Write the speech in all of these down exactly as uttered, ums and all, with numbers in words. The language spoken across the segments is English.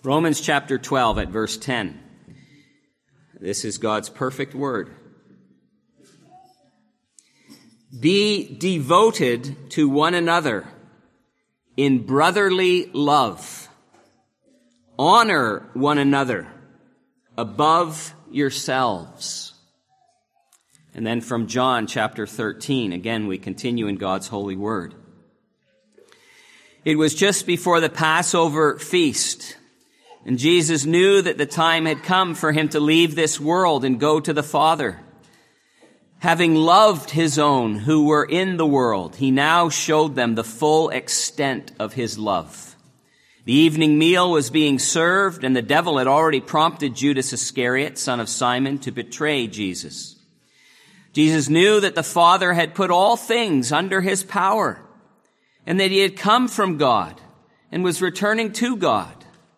Romans chapter twelve at verse ten. This is God's perfect word. Be devoted to one another in brotherly love. Honor one another above yourselves. And then from John chapter thirteen, again we continue in God's holy word. It was just before the Passover feast, and Jesus knew that the time had come for him to leave this world and go to the Father. Having loved his own who were in the world, he now showed them the full extent of his love. The evening meal was being served, and the devil had already prompted Judas Iscariot, son of Simon, to betray Jesus. Jesus knew that the Father had put all things under his power, and that he had come from God and was returning to God.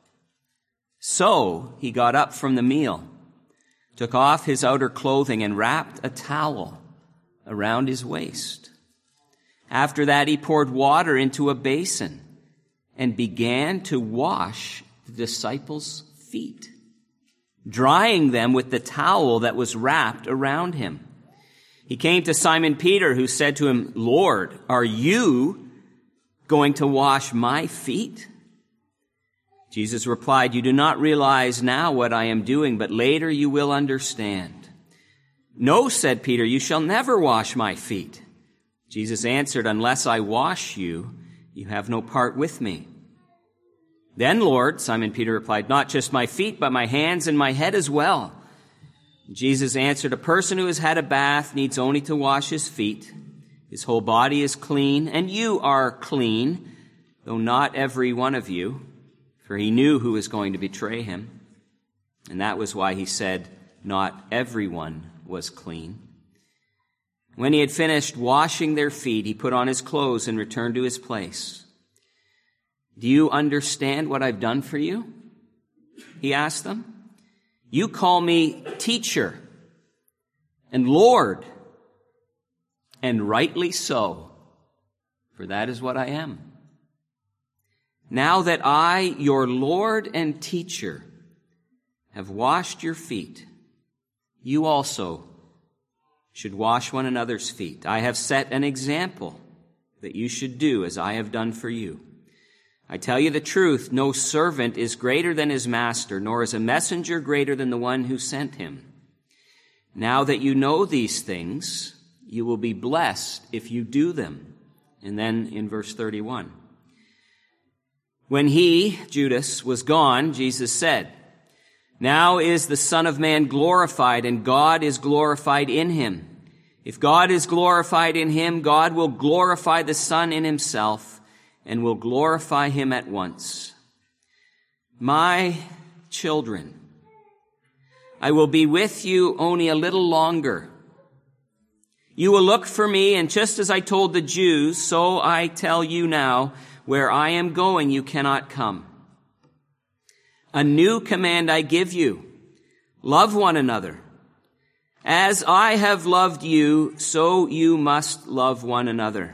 So he got up from the meal, took off his outer clothing, and wrapped a towel around his waist. After that, he poured water into a basin and began to wash the disciples' feet, drying them with the towel that was wrapped around him. He came to Simon Peter, who said to him, "Lord, are you going to wash my feet?" Jesus replied, "You do not realize now what I am doing, but later you will understand." "No," said Peter, "you shall never wash my feet." Jesus answered, "Unless I wash you, you have no part with me." "Then, Lord," Simon Peter replied, "not just my feet, but my hands and my head as well." Jesus answered, "A person who has had a bath needs only to wash his feet. His whole body is clean, and you are clean, though not every one of you." For he knew who was going to betray him. And that was why he said, not everyone was clean. When he had finished washing their feet, he put on his clothes and returned to his place. "Do you understand what I've done for you?" he asked them. "You call me teacher and Lord, and rightly so, for that is what I am. Now that I, your Lord and teacher, have washed your feet, you also should wash one another's feet. I have set an example that you should do as I have done for you. I tell you the truth, no servant is greater than his master, nor is a messenger greater than the one who sent him. Now that you know these things, you will be blessed if you do them." And then in verse thirty-one, when he, Judas, was gone, Jesus said, "Now is the Son of Man glorified, and God is glorified in him. If God is glorified in him, God will glorify the Son in himself, and will glorify him at once. My children, I will be with you only a little longer. You will look for me, and just as I told the Jews, so I tell you now, where I am going, you cannot come. A new command I give you, love one another. As I have loved you, so you must love one another.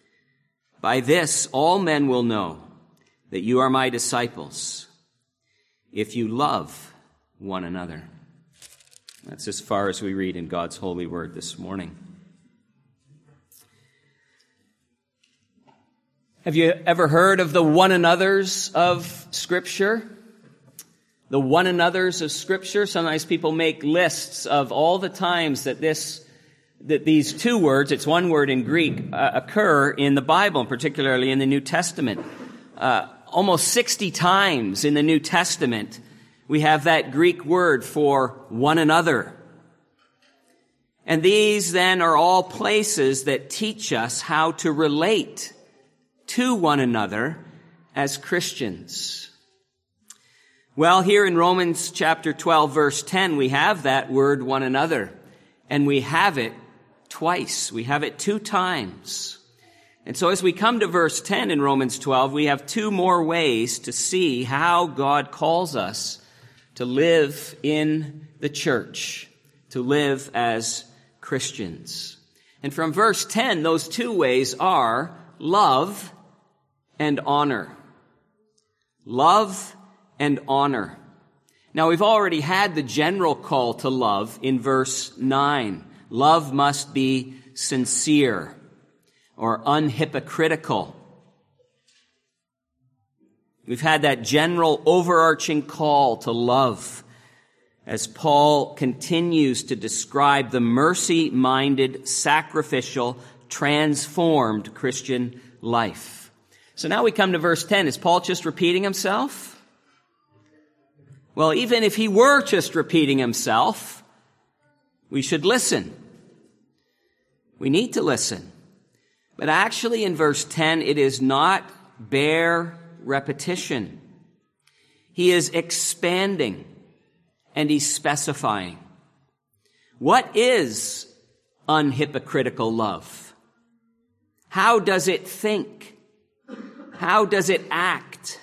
By this, all men will know that you are my disciples, if you love one another." That's as far as we read in God's holy word this morning. Have you ever heard of the one another's of Scripture? The one another's of Scripture? Sometimes people make lists of all the times that this, that these two words, it's one word in Greek, uh, occur in the Bible, particularly in the New Testament. Uh, almost sixty times in the New Testament, we have that Greek word for one another. And these then are all places that teach us how to relate to one another as Christians. Well, here in Romans chapter twelve, verse ten, we have that word one another, and we have it twice. We have it two times. And so as we come to verse ten in Romans twelve, we have two more ways to see how God calls us to live in the church, to live as Christians. And from verse ten, those two ways are love and honor. Love and honor. Now, we've already had the general call to love in verse nine. Love must be sincere or unhypocritical. We've had that general overarching call to love as Paul continues to describe the mercy-minded, sacrificial, transformed Christian life. So now we come to verse ten. Is Paul just repeating himself? Well, even if he were just repeating himself, we should listen. We need to listen. But actually in verse ten, it is not bare repetition. He is expanding and he's specifying. What is unhypocritical love? How does it think? How does it act?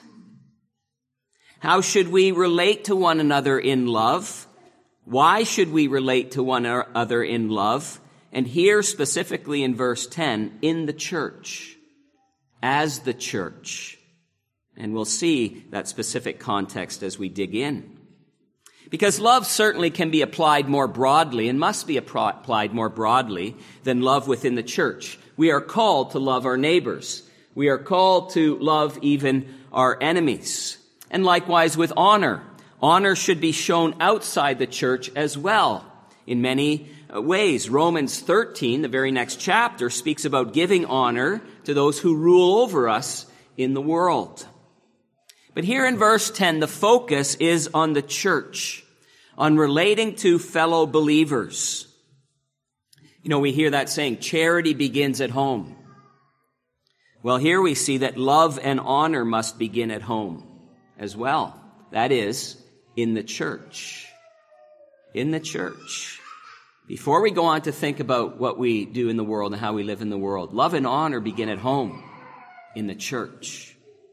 How should we relate to one another in love? Why should we relate to one another in love? And here specifically in verse ten, in the church, as the church. And we'll see that specific context as we dig in. Because love certainly can be applied more broadly and must be applied more broadly than love within the church. We are called to love our neighbors. We are called to love even our enemies. And likewise with honor. Honor should be shown outside the church as well in many ways. Romans thirteen, the very next chapter, speaks about giving honor to those who rule over us in the world. But here in verse ten, the focus is on the church, on relating to fellow believers. You know, we hear that saying, charity begins at home. Well, here we see that love and honor must begin at home as well. That is, in the church. In the church. Before we go on to think about what we do in the world and how we live in the world, love and honor begin at home, in the church.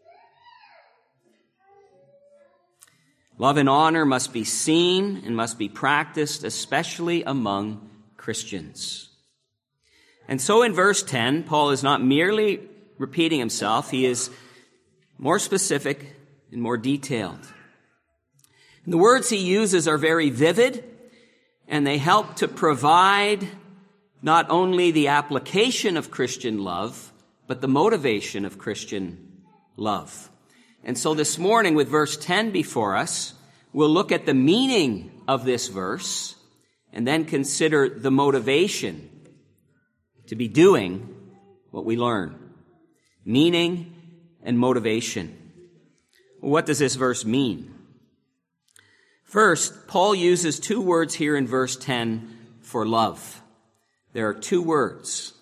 Love and honor must be seen and must be practiced, especially among Christians. And so in verse ten, Paul is not merely repeating himself, he is more specific and more detailed. And the words he uses are very vivid, and they help to provide not only the application of Christian love, but the motivation of Christian love. And so this morning, with verse ten before us, we'll look at the meaning of this verse and then consider the motivation to be doing what we learn. Meaning and motivation. What does this verse mean? First, Paul uses two words here in verse ten for love. There are two words.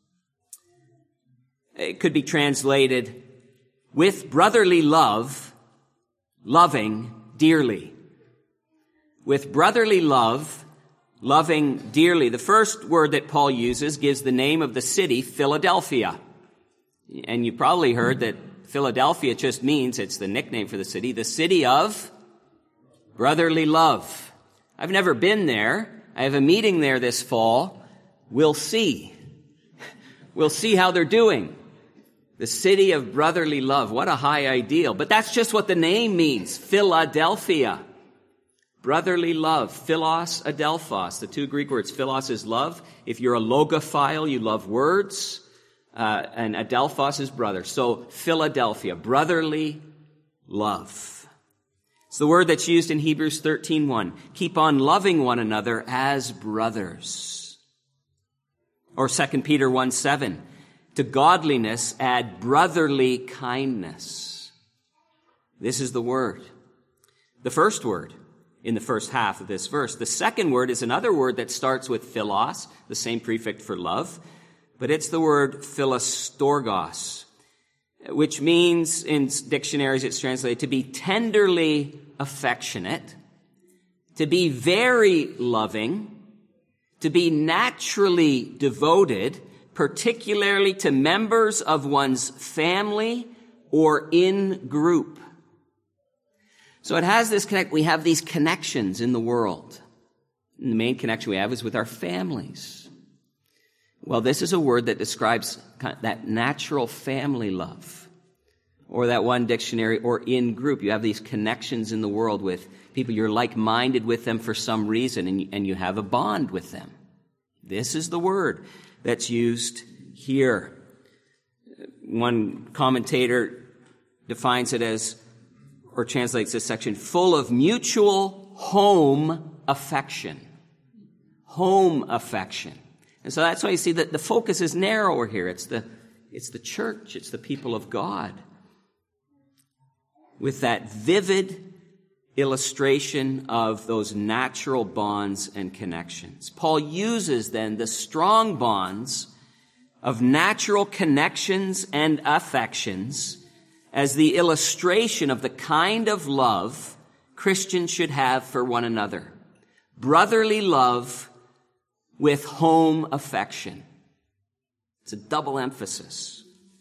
It could be translated, with brotherly love, loving dearly. With brotherly love, loving dearly. The first word that Paul uses gives the name of the city, Philadelphia. And you probably heard that Philadelphia just means, it's the nickname for the city, the city of brotherly love. I've never been there. I have a meeting there this fall. We'll see. We'll see how they're doing. The city of brotherly love. What a high ideal. But that's just what the name means. Philadelphia. Brotherly love. Philos, adelphos. The two Greek words. Philos is love. If you're a logophile, you love words. Uh, and adelphos is brother. So Philadelphia. Brotherly love. It's the word that's used in Hebrews thirteen one. Keep on loving one another as brothers. Or Second Peter one seven. To godliness add brotherly kindness. This is the word. The first word in the first half of this verse. The second word is another word that starts with philos, the same prefix for love, but it's the word philostorgos, which means in dictionaries it's translated to be tenderly affectionate, to be very loving, to be naturally devoted, particularly to members of one's family or in group. So it has this connect, we have these connections in the world. And the main connection we have is with our families. Well, this is a word that describes that natural family love. Or that one dictionary, or in group. You have these connections in the world with people. You're like-minded with them for some reason, and you, and you have a bond with them. This is the word that's used here. One commentator defines it as, or translates this section, full of mutual home affection. Home affection. And so that's why you see that the focus is narrower here. It's the, it's the church. It's the people of God. With that vivid illustration of those natural bonds and connections. Paul uses then the strong bonds of natural connections and affections as the illustration of the kind of love Christians should have for one another. Brotherly love with home affection. It's a double emphasis.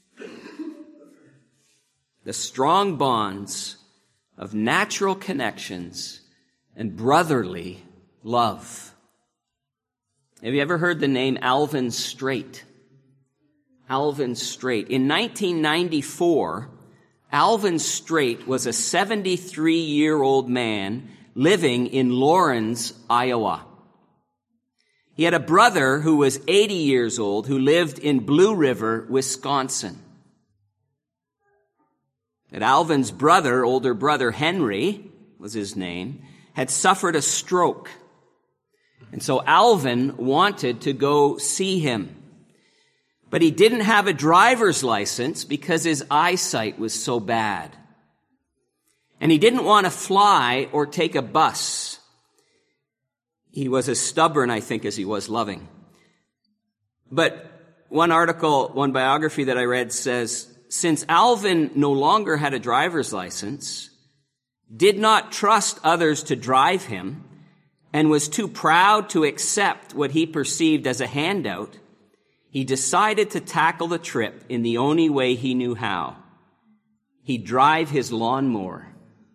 The strong bonds of natural connections and brotherly love. Have you ever heard the name Alvin Straight? Alvin Straight. In nineteen ninety-four, Alvin Straight was a seventy-three-year-old man living in Lawrence, Iowa. He had a brother who was eighty years old who lived in Blue River, Wisconsin. And Alvin's brother, older brother Henry was his name, had suffered a stroke. And so Alvin wanted to go see him. But he didn't have a driver's license because his eyesight was so bad. And he didn't want to fly or take a bus. He was as stubborn, I think, as he was loving. But one article, one biography that I read says, since Alvin no longer had a driver's license, did not trust others to drive him, and was too proud to accept what he perceived as a handout, he decided to tackle the trip in the only way he knew how. He'd drive his lawnmower.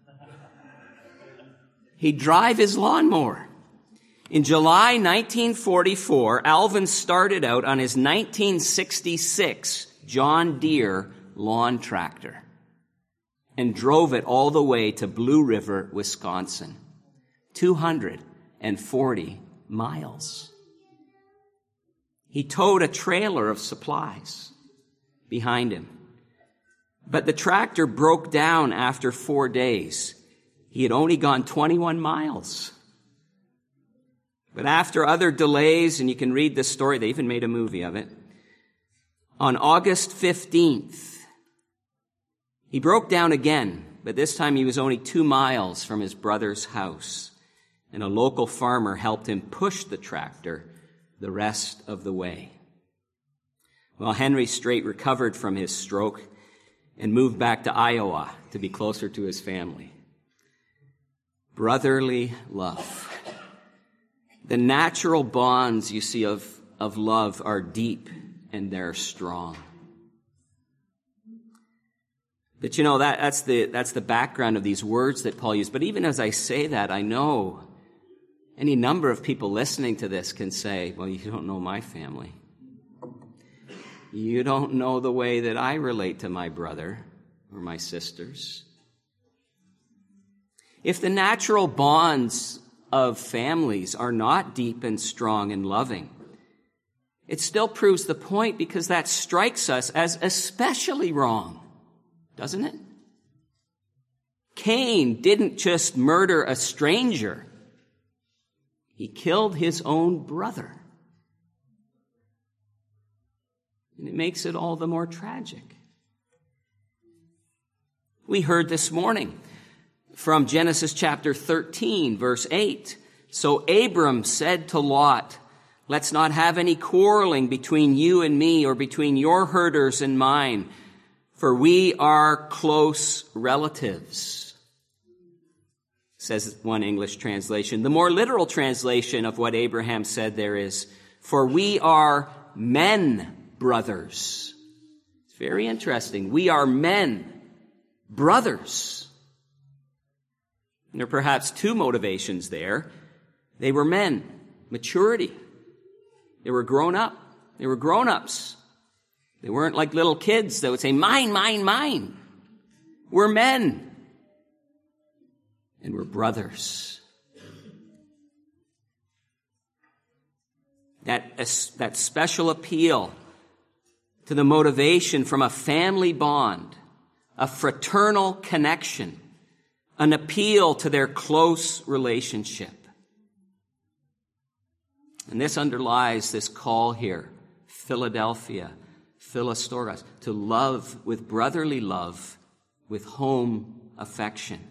He'd drive his lawnmower. In July nineteen forty-four, Alvin started out on his nineteen sixty-six John Deere lawn tractor and drove it all the way to Blue River, Wisconsin. two hundred forty miles. He towed a trailer of supplies behind him. But the tractor broke down after four days. He had only gone twenty-one miles. But after other delays, and you can read the story, they even made a movie of it, on August fifteenth, he broke down again, but this time he was only two miles from his brother's house, and a local farmer helped him push the tractor the rest of the way. Well, Henry Straight recovered from his stroke and moved back to Iowa to be closer to his family. Brotherly love. The natural bonds, you see, of, of love are deep and they're strong. But you know, that, that's the, that's the background of these words that Paul used. But even as I say that, I know any number of people listening to this can say, well, you don't know my family. You don't know the way that I relate to my brother or my sisters. If the natural bonds of families are not deep and strong and loving, it still proves the point, because that strikes us as especially wrong, doesn't it? Cain didn't just murder a stranger. He killed his own brother. And it makes it all the more tragic. We heard this morning from Genesis chapter thirteen, verse eight. So Abram said to Lot, let's not have any quarreling between you and me, or between your herders and mine, for we are close relatives, says one English translation. The more literal translation of what Abraham said there is, for we are men brothers. It's very interesting. We are men brothers. And there are perhaps two motivations there. They were men, maturity. They were grown up. They were grown-ups. They weren't like little kids that would say, mine, mine, mine. We're men. And we're brothers. That, that special appeal to the motivation from a family bond, a fraternal connection, an appeal to their close relationship. And this underlies this call here, Philadelphia, Philostorgos, to love with brotherly love, with home affection.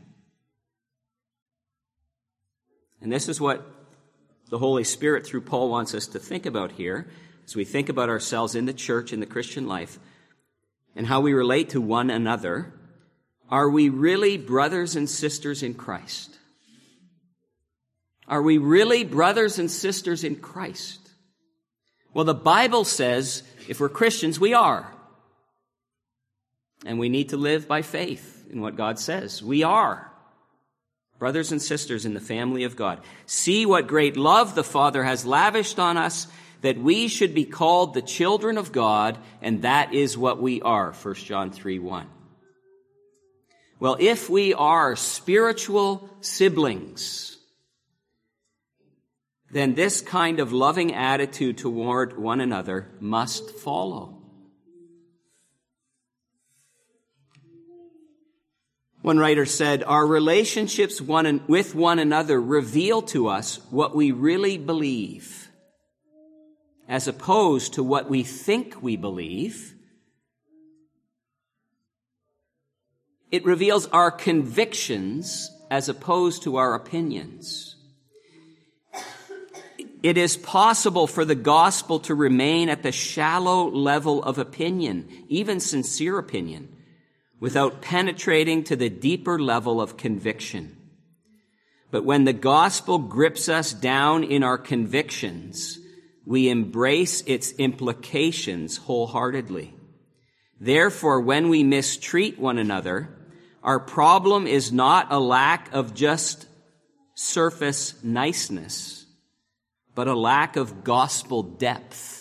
And this is what the Holy Spirit, through Paul, wants us to think about here as we think about ourselves in the church, in the Christian life, and how we relate to one another. Are we really brothers and sisters in Christ? Are we really brothers and sisters in Christ? Well, the Bible says, if we're Christians, we are. And we need to live by faith in what God says. We are brothers and sisters in the family of God. See what great love the Father has lavished on us, that we should be called the children of God, and that is what we are, First John three one. Well, if we are spiritual siblings, then this kind of loving attitude toward one another must follow. One writer said, our relationships one with one another reveal to us what we really believe, as opposed to what we think we believe. It reveals our convictions as opposed to our opinions. It is possible for the gospel to remain at the shallow level of opinion, even sincere opinion, without penetrating to the deeper level of conviction. But when the gospel grips us down in our convictions, we embrace its implications wholeheartedly. Therefore, when we mistreat one another, our problem is not a lack of just surface niceness, but a lack of gospel depth.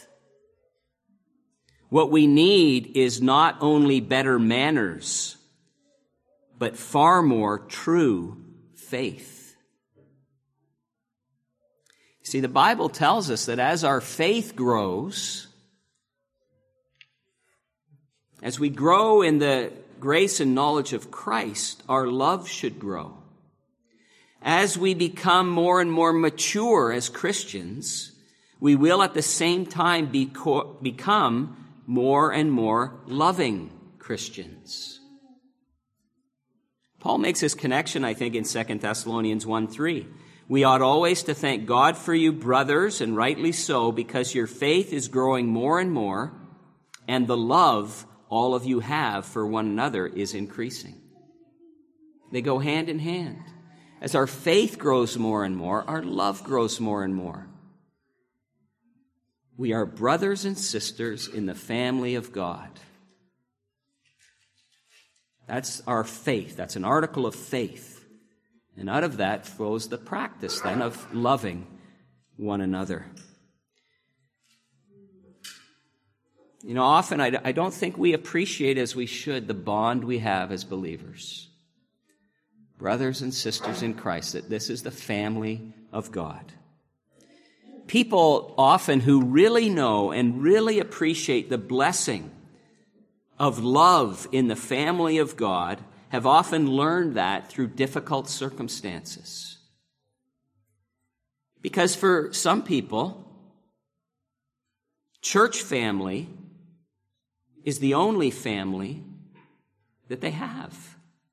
What we need is not only better manners, but far more true faith. See, the Bible tells us that as our faith grows, as we grow in the grace and knowledge of Christ, our love should grow. As we become more and more mature as Christians, we will at the same time be co- become more and more loving Christians. Paul makes this connection, I think, in Second Thessalonians one three. We ought always to thank God for you, brothers, and rightly so, because your faith is growing more and more, and the love all of you have for one another is increasing. They go hand in hand. As our faith grows more and more, our love grows more and more. We are brothers and sisters in the family of God. That's our faith. That's an article of faith. And out of that flows the practice, then, of loving one another. You know, often I, I don't think we appreciate as we should the bond we have as believers. Brothers and sisters in Christ, that this is the family of God. People often who really know and really appreciate the blessing of love in the family of God have often learned that through difficult circumstances. Because for some people, church family is the only family that they have.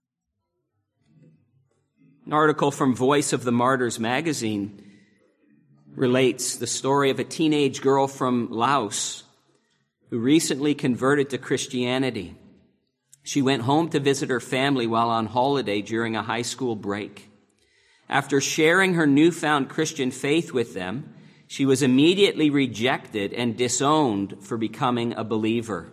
An article from Voice of the Martyrs magazine relates the story of a teenage girl from Laos who recently converted to Christianity. She went home to visit her family while on holiday during a high school break. After sharing her newfound Christian faith with them, she was immediately rejected and disowned for becoming a believer.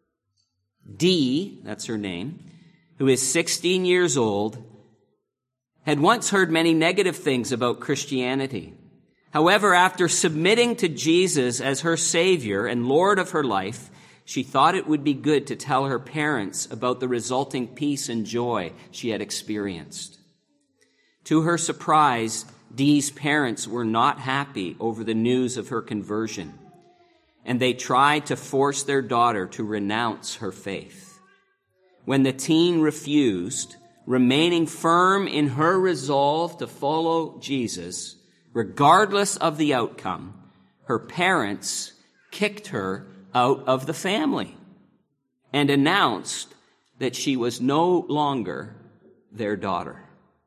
Dee, that's her name, who is sixteen years old, had once heard many negative things about Christianity. However, after submitting to Jesus as her Savior and Lord of her life, She thought it would be good to tell her parents about the resulting peace and joy she had experienced. To her surprise, Dee's parents were not happy over the news of her conversion, and they tried to force their daughter to renounce her faith. When the teen refused, remaining firm in her resolve to follow Jesus, regardless of the outcome, her parents kicked her out of the family and announced that she was no longer their daughter.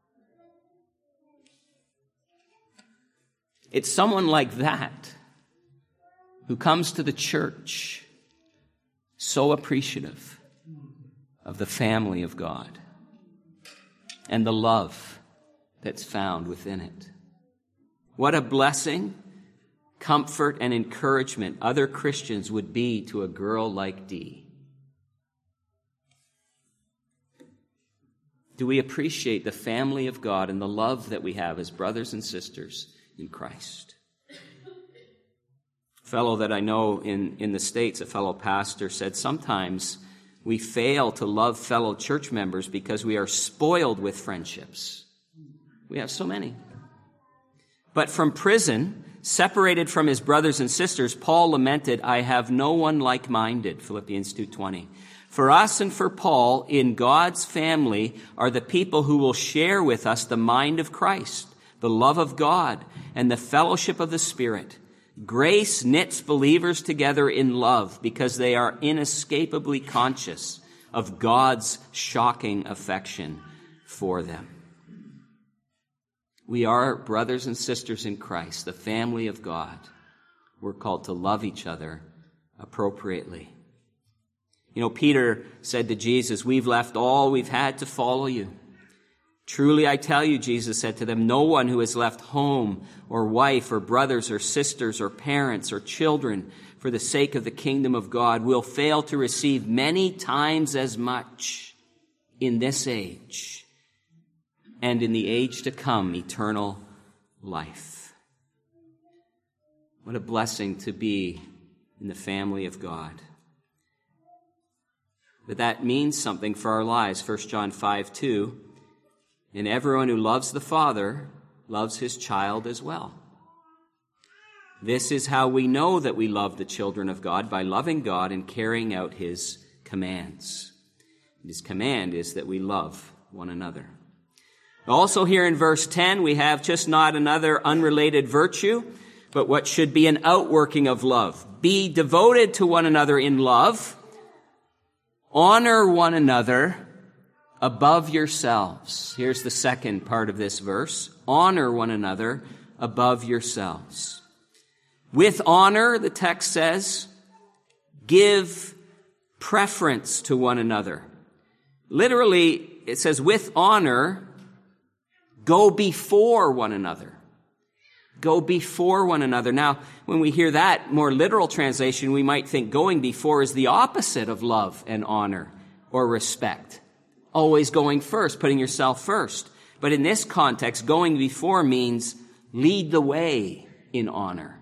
It's someone like that who comes to the church so appreciative of the family of God and the love that's found within it. What a blessing, comfort, and encouragement other Christians would be to a girl like Dee. Do we appreciate the family of God and the love that we have as brothers and sisters in Christ? A fellow that I know in, in the States, a fellow pastor, said sometimes we fail to love fellow church members because we are spoiled with friendships. We have so many. But from prison, separated from his brothers and sisters, Paul lamented, "I have no one like-minded," Philippians two twenty. For us and for Paul, in God's family are the people who will share with us the mind of Christ, the love of God, and the fellowship of the Spirit. Grace knits believers together in love because they are inescapably conscious of God's shocking affection for them. We are brothers and sisters in Christ, the family of God. We're called to love each other appropriately. You know, Peter said to Jesus, "We've left all we've had to follow you." "Truly I tell you," Jesus said to them, "no one who has left home or wife or brothers or sisters or parents or children for the sake of the kingdom of God will fail to receive many times as much in this age and in the age to come, eternal life." What a blessing to be in the family of God. But that means something for our lives. First John five two, "And everyone who loves the Father loves his child as well. This is how we know that we love the children of God, by loving God and carrying out his commands." His command is that we love one another. Also here in verse ten, we have just not another unrelated virtue, but what should be an outworking of love. Be devoted to one another in love. Honor one another above yourselves. Here's the second part of this verse. Honor one another above yourselves. With honor, the text says, give preference to one another. Literally, it says, with honor, go before one another. Go before one another. Now, when we hear that more literal translation, we might think going before is the opposite of love and honor or respect. Always going first, putting yourself first. But in this context, going before means lead the way in honor.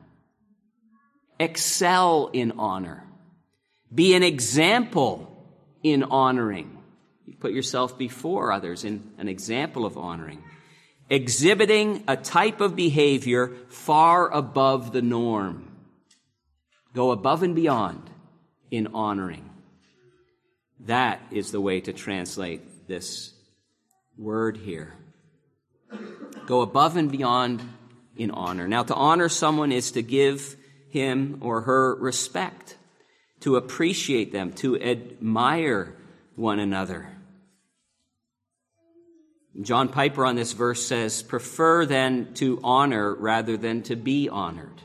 Excel in honor. Be an example in honoring. You put yourself before others in an example of honoring. Exhibiting a type of behavior far above the norm. Go above and beyond in honoring. That is the way to translate this word here. Go above and beyond in honor. Now, to honor someone is to give him or her respect, to appreciate them, to admire one another. John Piper on this verse says, prefer then to honor rather than to be honored.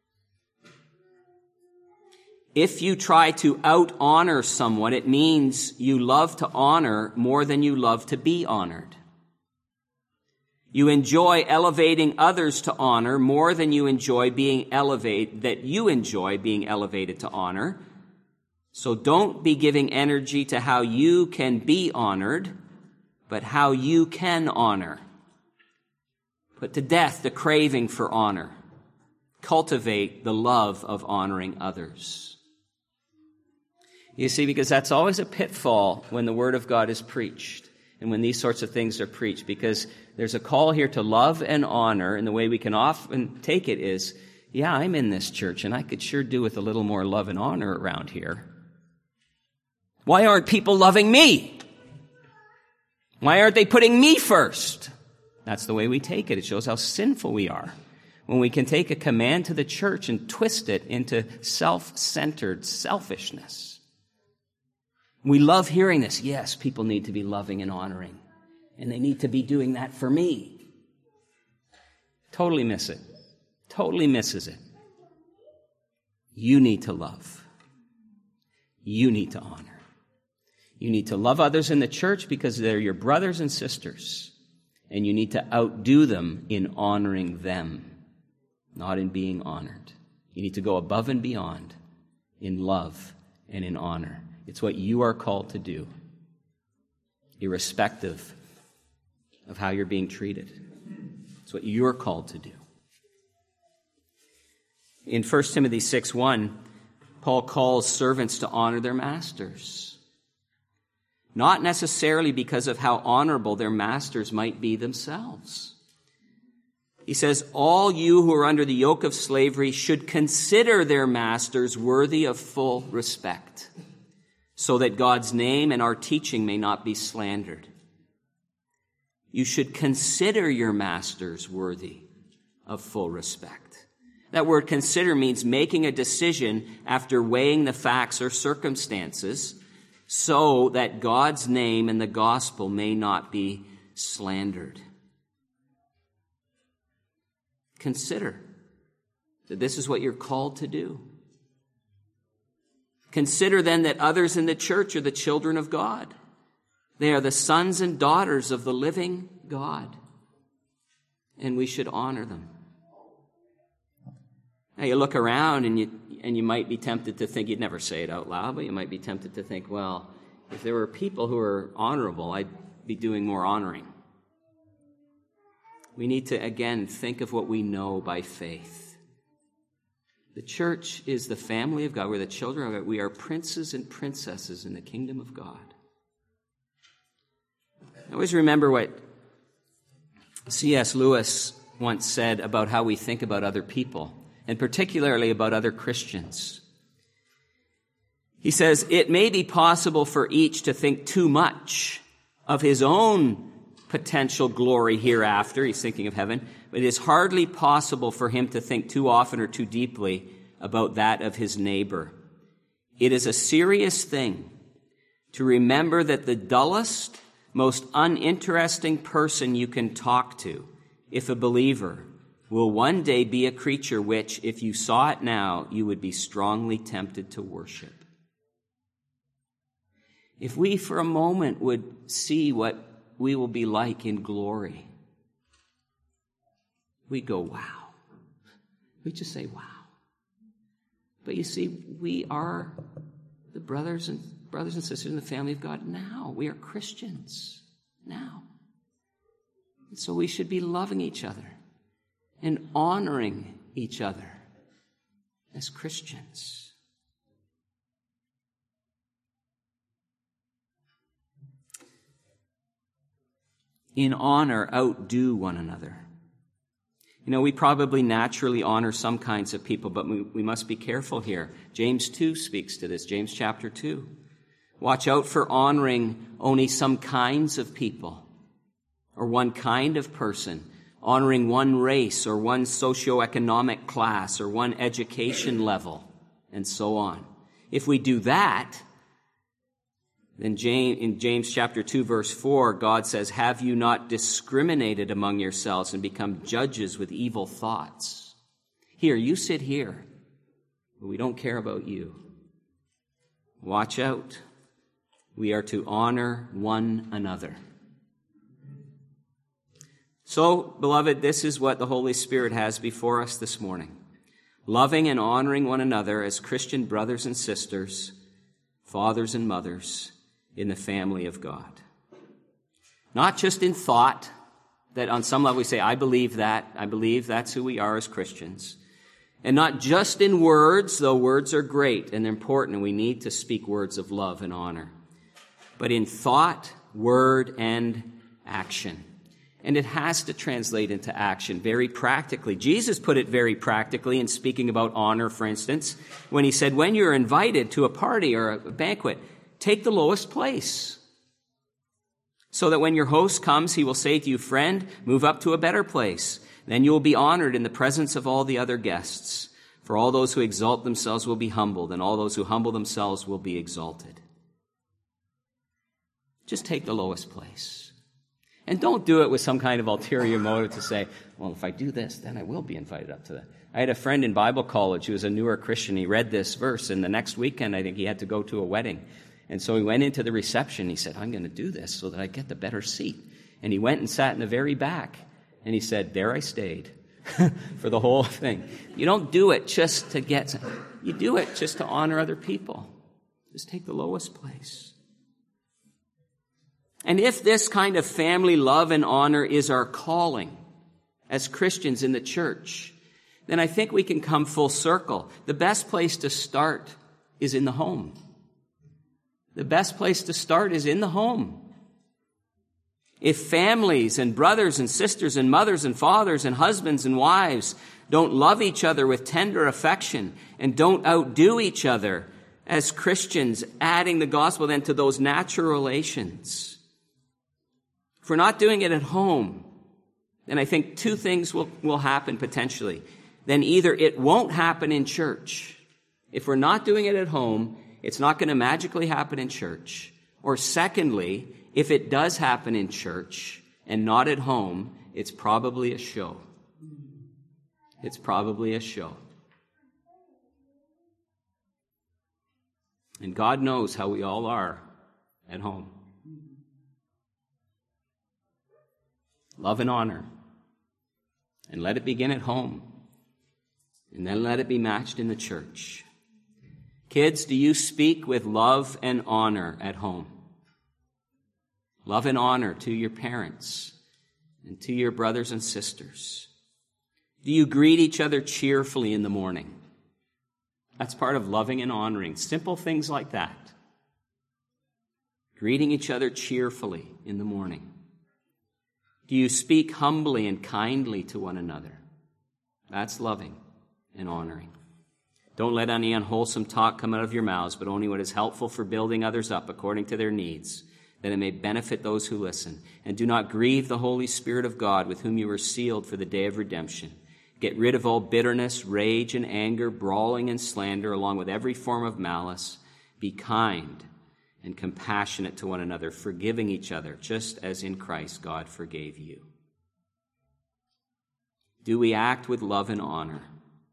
If you try to out-honor someone, it means you love to honor more than you love to be honored. You enjoy elevating others to honor more than you enjoy being elevated, that you enjoy being elevated to honor. So don't be giving energy to how you can be honored, but how you can honor. Put to death the craving for honor. Cultivate the love of honoring others. You see, because that's always a pitfall when the Word of God is preached and when these sorts of things are preached, because there's a call here to love and honor, and the way we can often take it is, yeah, I'm in this church, and I could sure do with a little more love and honor around here. Why aren't people loving me? Why aren't they putting me first? That's the way we take it. It shows how sinful we are when we can take a command to the church and twist it into self-centered selfishness. We love hearing this. Yes, people need to be loving and honoring, and they need to be doing that for me. Totally miss it. Totally misses it. You need to love. You need to honor. You need to love others in the church because they're your brothers and sisters, and you need to outdo them in honoring them, not in being honored. You need to go above and beyond in love and in honor. It's what you are called to do, irrespective of how you're being treated. It's what you're called to do. In First Timothy six one, Paul calls servants to honor their masters, not necessarily because of how honorable their masters might be themselves. He says, all you who are under the yoke of slavery should consider their masters worthy of full respect, so that God's name and our teaching may not be slandered. You should consider your masters worthy of full respect. That word consider means making a decision after weighing the facts or circumstances so that God's name and the gospel may not be slandered. Consider that this is what you're called to do. Consider then that others in the church are the children of God. They are the sons and daughters of the living God, and we should honor them. Now you look around and you and you might be tempted to think, you'd never say it out loud, but you might be tempted to think, well, if there were people who were honorable, I'd be doing more honoring. We need to, again, think of what we know by faith. The church is the family of God. We're the children of God. We are princes and princesses in the kingdom of God. I always remember what C S Lewis once said about how we think about other people, and particularly about other Christians. He says, it may be possible for each to think too much of his own potential glory hereafter. He's thinking of heaven. But it is hardly possible for him to think too often or too deeply about that of his neighbor. It is a serious thing to remember that the dullest, most uninteresting person you can talk to, if a believer, will one day be a creature which, if you saw it now, you would be strongly tempted to worship. If we for a moment would see what we will be like in glory, we go, wow. We just say, wow. But you see, we are the brothers and brothers and sisters in the family of God now. We are Christians now. And so we should be loving each other and honoring each other as Christians. In honor, outdo one another. You know, we probably naturally honor some kinds of people, but we, we must be careful here. James two speaks to this, James chapter two. Watch out for honoring only some kinds of people or one kind of person, honoring one race or one socioeconomic class or one education level, and so on. If we do that, then James, in James chapter two, verse four, God says, have you not discriminated among yourselves and become judges with evil thoughts? Here, you sit here, but we don't care about you. Watch out. We are to honor one another. So, beloved, this is what the Holy Spirit has before us this morning. Loving and honoring one another as Christian brothers and sisters, fathers and mothers, in the family of God. Not just in thought, that on some level we say, I believe that, I believe that's who we are as Christians. And not just in words, though words are great and important, and we need to speak words of love and honor, but in thought, word, and action. And it has to translate into action very practically. Jesus put it very practically in speaking about honor, for instance, when he said, when you're invited to a party or a banquet, take the lowest place, so that when your host comes, he will say to you, friend, move up to a better place. Then you will be honored in the presence of all the other guests. For all those who exalt themselves will be humbled, and all those who humble themselves will be exalted. Just take the lowest place. And don't do it with some kind of ulterior motive to say, well, if I do this, then I will be invited up to that. I had a friend in Bible college who was a newer Christian. He read this verse, and the next weekend, I think he had to go to a wedding. And so he went into the reception. He said, I'm going to do this so that I get the better seat. And he went and sat in the very back. And he said, there I stayed for the whole thing. You don't do it just to get, you do it just to honor other people. Just take the lowest place. And if this kind of family love and honor is our calling as Christians in the church, then I think we can come full circle. The best place to start is in the home. The best place to start is in the home. If families and brothers and sisters and mothers and fathers and husbands and wives don't love each other with tender affection and don't outdo each other as Christians, adding the gospel then to those natural relations, if we're not doing it at home, then I think two things will, will happen potentially. Then either it won't happen in church. If we're not doing it at home, it's not going to magically happen in church. Or secondly, if it does happen in church and not at home, it's probably a show. It's probably a show. And God knows how we all are at home. Love and honor. And let it begin at home. And then let it be matched in the church. Kids, do you speak with love and honor at home? Love and honor to your parents and to your brothers and sisters. Do you greet each other cheerfully in the morning? That's part of loving and honoring. Simple things like that. Greeting each other cheerfully in the morning. Do you speak humbly and kindly to one another? That's loving and honoring. Don't let any unwholesome talk come out of your mouths, but only what is helpful for building others up according to their needs, that it may benefit those who listen. And do not grieve the Holy Spirit of God, with whom you were sealed for the day of redemption. Get rid of all bitterness, rage, and anger, brawling and slander, along with every form of malice. Be kind and compassionate to one another, forgiving each other, just as in Christ God forgave you. Do we act with love and honor?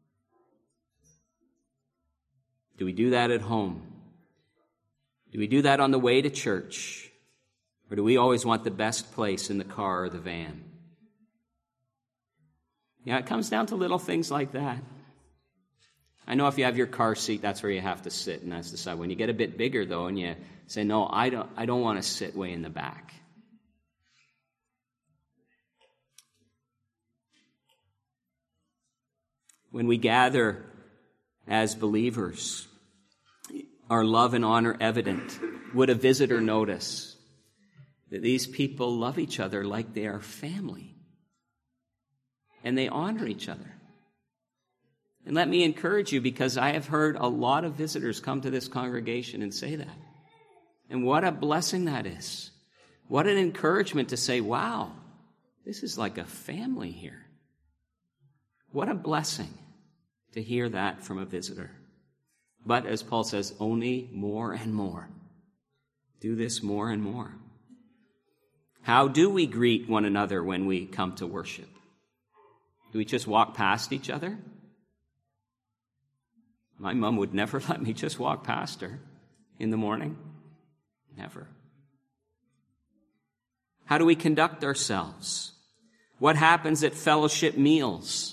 Do we do that at home? Do we do that on the way to church? Or do we always want the best place in the car or the van? Yeah, it comes down to little things like that. I know if you have your car seat, that's where you have to sit, and that's the side. When you get a bit bigger, though, and you say, no, I don't, I don't want to sit way in the back. When we gather as believers, our love and honor evident? Would a visitor notice that these people love each other like they are family? And they honor each other. And let me encourage you, because I have heard a lot of visitors come to this congregation and say that. And what a blessing that is. What an encouragement to say, wow, this is like a family here. What a blessing to hear that from a visitor. But as Paul says, only more and more. Do this more and more. How do we greet one another when we come to worship? Do we just walk past each other? My mom would never let me just walk past her in the morning. Never. How do we conduct ourselves? What happens at fellowship meals?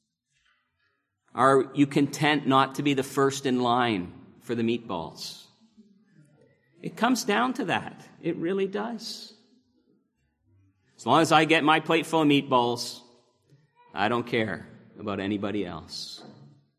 Are you content not to be the first in line for the meatballs? It comes down to that. It really does. As long as I get my plate full of meatballs, I don't care about anybody else.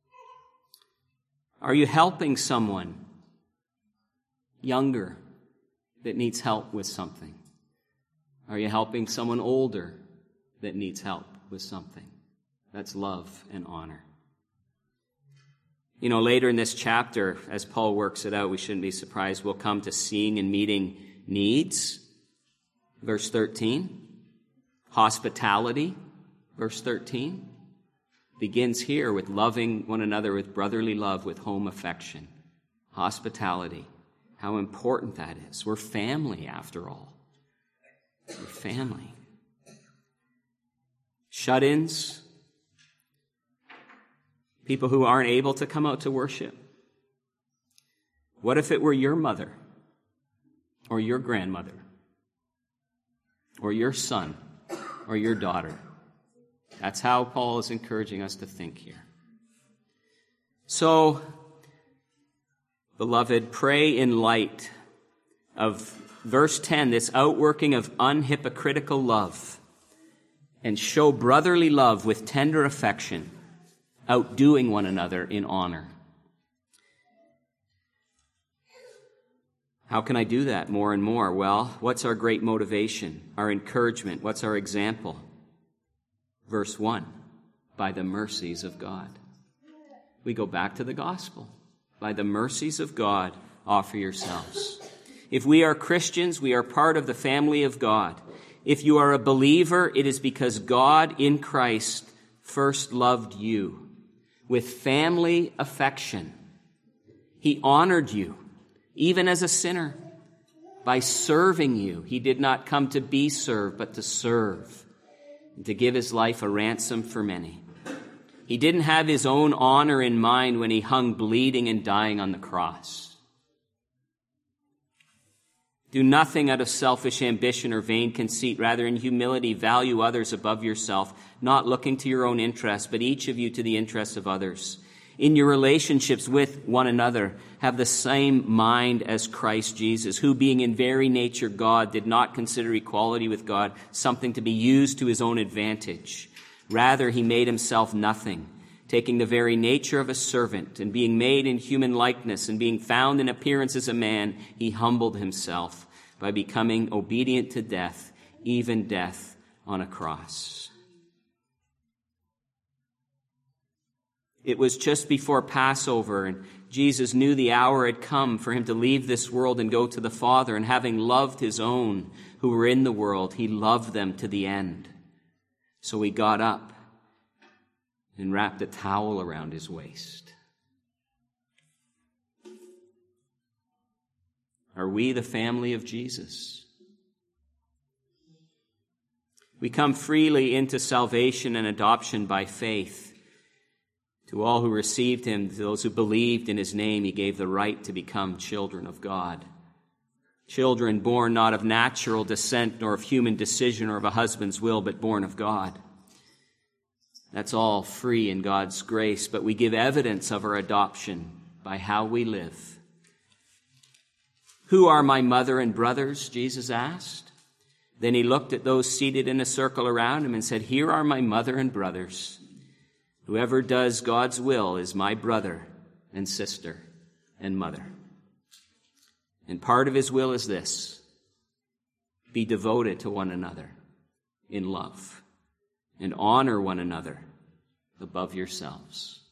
Are you helping someone younger that needs help with something? Are you helping someone older that needs help with something? That's love and honor. You know, later in this chapter, as Paul works it out, we shouldn't be surprised, we'll come to seeing and meeting needs. Verse thirteen. Hospitality, verse thirteen. Begins here with loving one another with brotherly love, with home affection. Hospitality. How important that is. We're family, after all. We're family. Shut-ins. People who aren't able to come out to worship. What if it were your mother or your grandmother or your son or your daughter? That's how Paul is encouraging us to think here. So, beloved, pray in light of verse ten, this outworking of unhypocritical love, and show brotherly love with tender affection, outdoing one another in honor. How can I do that more and more? Well, what's our great motivation, our encouragement? What's our example? Verse one, by the mercies of God. We go back to the gospel. By the mercies of God, offer yourselves. If we are Christians, we are part of the family of God. If you are a believer, it is because God in Christ first loved you with family affection. He honored you, even as a sinner, by serving you. He did not come to be served, but to serve, and to give his life a ransom for many. He didn't have his own honor in mind when he hung bleeding and dying on the cross. Do nothing out of selfish ambition or vain conceit. Rather, in humility, value others above yourself, not looking to your own interests, but each of you to the interests of others. In your relationships with one another, have the same mind as Christ Jesus, who, being in very nature God, did not consider equality with God something to be used to his own advantage. Rather, he made himself nothing, taking the very nature of a servant, and being made in human likeness, and being found in appearance as a man, he humbled himself by becoming obedient to death, even death on a cross. It was just before Passover, and Jesus knew the hour had come for him to leave this world and go to the Father. And having loved his own who were in the world, he loved them to the end. So he got up and wrapped a towel around his waist. Are we the family of Jesus? We come freely into salvation and adoption by faith. To all who received him, to those who believed in his name, he gave the right to become children of God. Children born not of natural descent, nor of human decision, or of a husband's will, but born of God. That's all free in God's grace, but we give evidence of our adoption by how we live. Who are my mother and brothers? Jesus asked. Then he looked at those seated in a circle around him and said, here are my mother and brothers. Whoever does God's will is my brother and sister and mother. And part of his will is this: be devoted to one another in love and honor one another above yourselves.